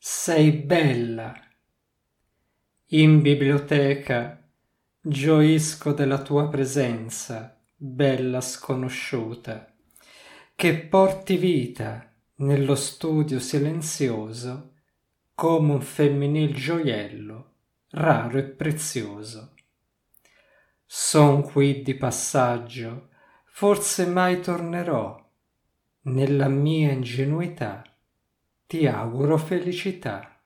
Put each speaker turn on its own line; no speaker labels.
sei bella. In biblioteca gioisco della tua presenza, bella sconosciuta, che porti vita nello studio silenzioso come un femminil gioiello raro e prezioso. Son qui di passaggio, forse mai tornerò. Nella mia ingenuità ti auguro felicità.